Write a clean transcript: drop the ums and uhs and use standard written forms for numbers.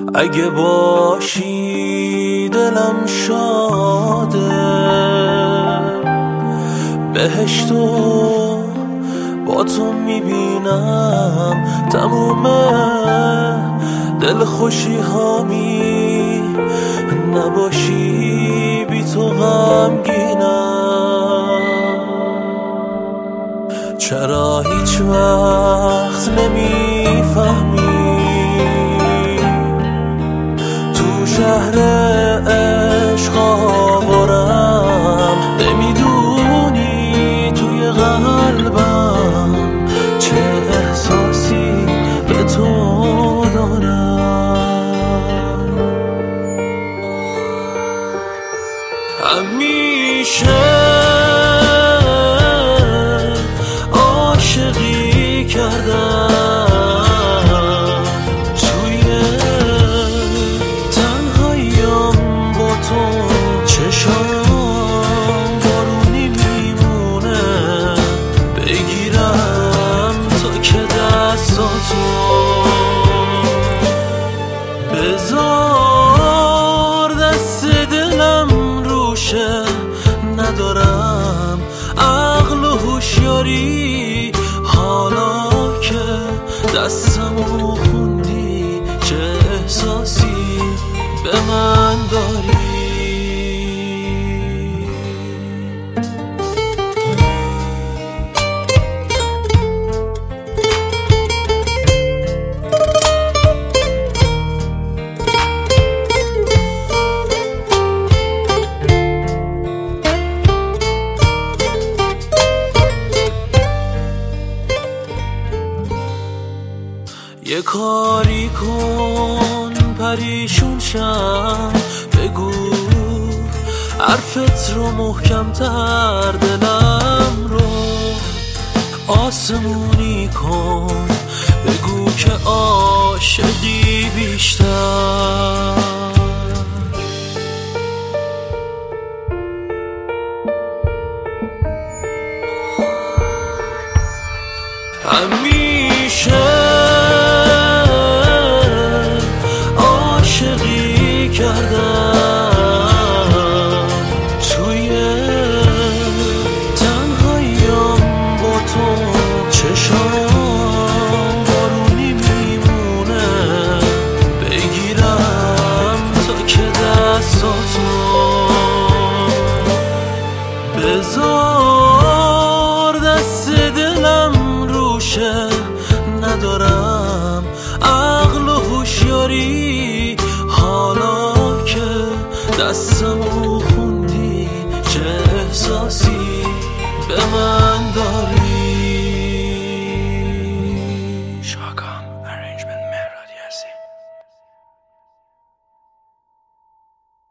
اگه باشی دلم شاده، بهشتو با تو میبینم، تموم دل خوشی هامی، نباشی بی تو غمگینم. چرا هیچ وقت نمیفهمی تو شهر عشق آوارم، نمیدونی توی قلبم چه احساسی به تو دارم. همیشه عاشقی کردم، توی تنهاییم با تو چشام بارونی میمونه، بگیرم تا که دستاتو، بذار دست دلم روشه، ندارم عقل و هوشیاری، حالا که دستمو خوندی چه احساسی به من داری. یه کاری کن پریشون شم، بگو حرفت رو محکم تر، دلم رو آسمونی کن، بگو که عاشقی بیشتر. همیشه کردم، توی تنهاییم با تو چشام بارونی میمونه، بگیرم تا که دستاتو، بذار دست دلم روشه، ندارم عقل و هوشیاری، حالا که دستم